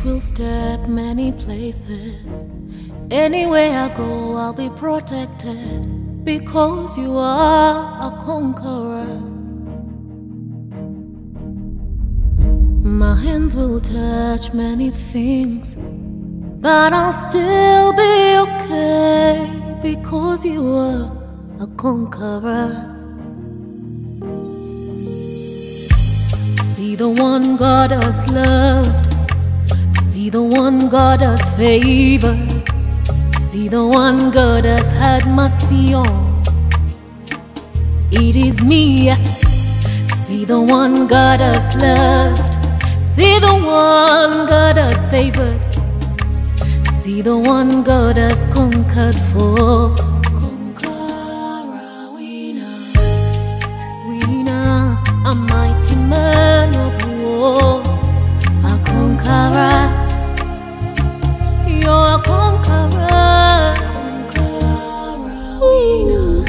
will step many places. Anywhere I go, I'll be protected, because you are a conqueror. My hands will touch many things, but I'll still be okay, because you are a conqueror. See the one God has loved, see the one God has favored, see the one God has had mercy on. It is me, yes. See the one God has loved, see the one God has favored, see the one God has conquered for. Conqueror, winner, a mighty man of war, a conqueror. You're a conqueror, winner,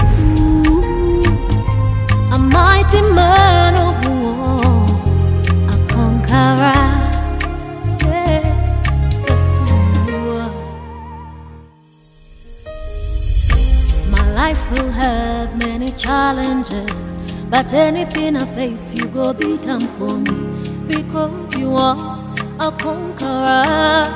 a mighty man of war, a conqueror. Yeah, that's who you are. My life will have many challenges, but anything I face, you go beat them for me, because you are a conqueror.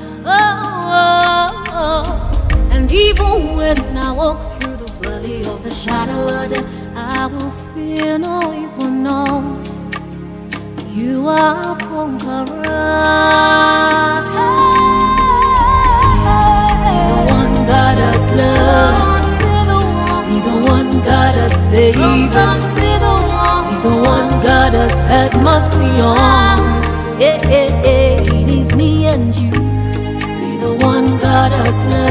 Oh. And even when I walk through the valley of the shadow of death, I will fear no evil, no. You are a conqueror. See the one God has loved, see the one God has favored, see the one God has had mercy on. Yeah, it is me and you. See the one God has loved,